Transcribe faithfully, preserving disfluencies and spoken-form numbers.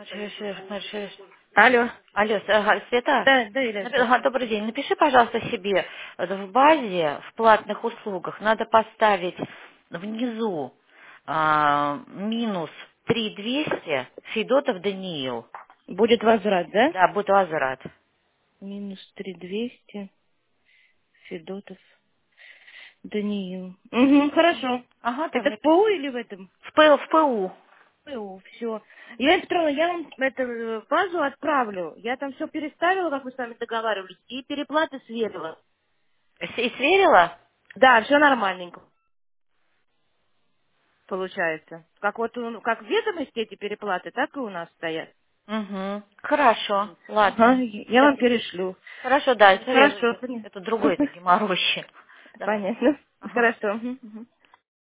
Шиш, шиш, шиш, шиш. Алло. Алло, с- ага, Света, Да, да, Ира, напи- ага, здравствуйте. добрый день. Напиши, пожалуйста, себе вот в базе, в платных услугах, надо поставить внизу а, минус три двести Федотов Даниил. Будет возврат, да? Да, буду возврат. Минус три двести. Федотов. Даниил. Угу, хорошо. Ага, так Это в напиши. ПУ или в этом? В, П, в ПУ. ПУ, все. Елена Петровна, я вам эту э, базу отправлю. Я там все переставила, как мы с вами договаривались, и переплаты сверила. С- И сверила? Да, все нормальненько получается. Как вот у- как в ведомости эти переплаты, так и у нас стоят. Угу. Хорошо, Ага, ладно. я Сейчас. вам перешлю. Хорошо, да, это, Хорошо, это, понятно. это другой, это геморройщик. Давай. Понятно. Ага. Хорошо. Мгм, мгм.